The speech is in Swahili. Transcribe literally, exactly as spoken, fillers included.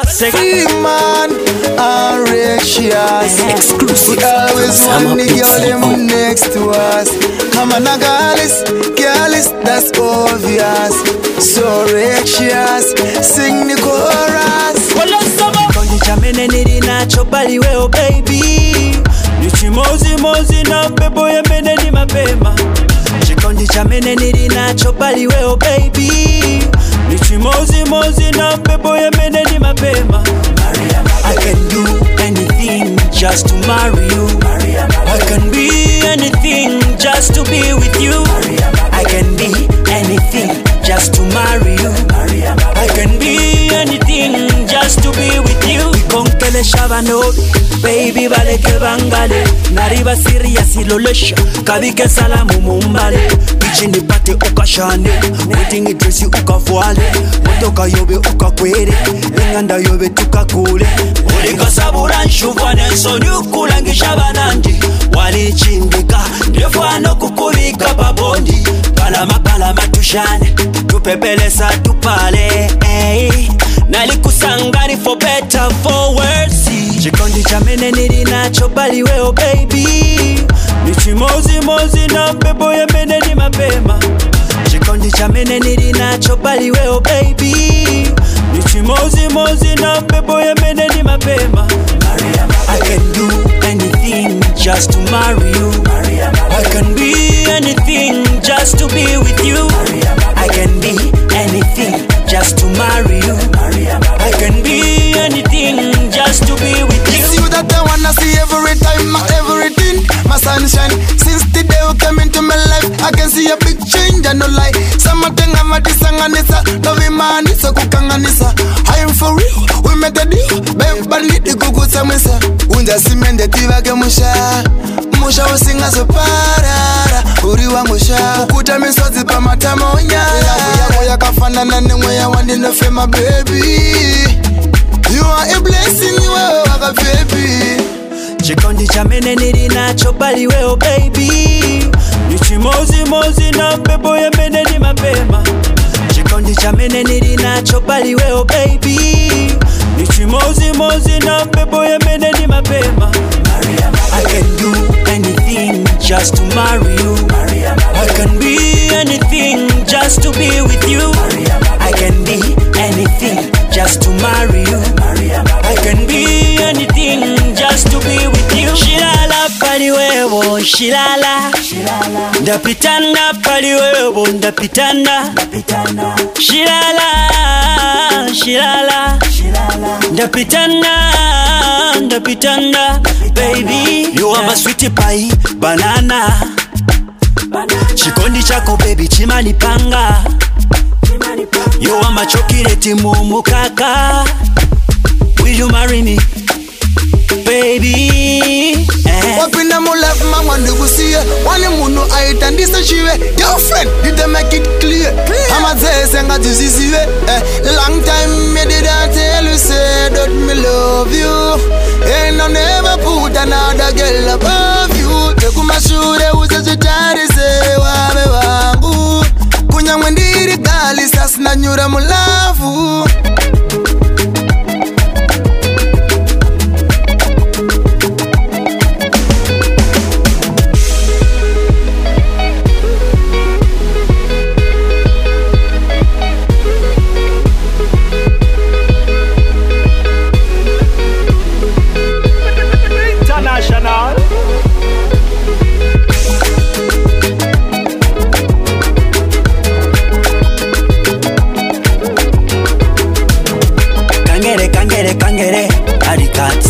Free man, anxious. Exclusive. We always want the girl them next to us. Come on, a girlis, girlis, that's obvious. So anxious, sing the chorus. Kondi chamene niri nacho bali weo baby. Nichi mozi mozi na bebo ya mene ni mapema. Chikondi chamene niri nacho bali weo baby. Nichi mozi mozi na bebo ya mene ni mapema. I can do anything just to marry you. I can be anything just to be with you. I can be anything just to marry you. I can be anything just to be with you. Konkele shabanobi, baby baleke bangale. Nariba serious ilolesha, kabike salamu mumbale. Bichini pate ukashane, wedding dress ukafuale. Motoka yobe ukakwere, inganda yobe tukakule. Ulika sabura nshuva nenso nyukulangisha banandi. Wali chindika, ndefwano kukulika babondi. Palama palama tushane, tupepelesa tupale. Hey. Nalikusangani for better for worse. Chikondi chamene niri nacho bali weo baby. Nichi mozi mozi na bebo ya mene ni mapema. Chikondi chamene niri nacho bali weo baby. Nichi mozi mozi na bebo ya mene ni mapema. I can do anything just to marry you. I can be anything just to be with you. I can be anything just to marry you. I can be anything just to be with you. It's you that I wanna see every time, my everything, my sunshine. Since the day you came into my life, I can see a big change, I no lie. Something I'm a disanganisa, love man, it's a kukanganisa. I am for real, we made a deal, babe, but need the kuku samisa. Unja simende tiva ke musha, musha usinga so parara. Uri wa musha, ukuta misozi pa matamonya. Lavu yako ya kafana na nengwe ya wandi no fema baby. You are a blessing, you are a baby. Chikondi chamene niri nacho bali weo baby. Nichi mozi mozi na bebo ya mene ni mapema. Chikondi chamene niri nacho bali weo baby. Nichi mozi mozi na bebo ya mene ni mapema. I can do anything just to marry you. I can be anything just to be with you. I can be anything just to marry you. I can be anything just to be with you. Shilala pali wewo, shilala. Ndapitana pali wewo, ndapitana. Shilala, shilala. Ndapitana, ndapitana. Baby, you are my sweetie pie, banana. Chikondi chako baby chimani panga. You are my chocolate mumu kaka. Will you marry me, baby? Eh. Wapina mo love mama ndugusiye. Wani munu aitandisa chiwe. Girlfriend, did they make it clear? I'ma say senga tuzisiwe. Eh, long time me did I tell you say that me love you. And I never put another girl above you. Tekumashure uzazitari se wabe wangu. Kunya mwendiri gali sasna nyura mulavu. Kangere, kangere, arikati.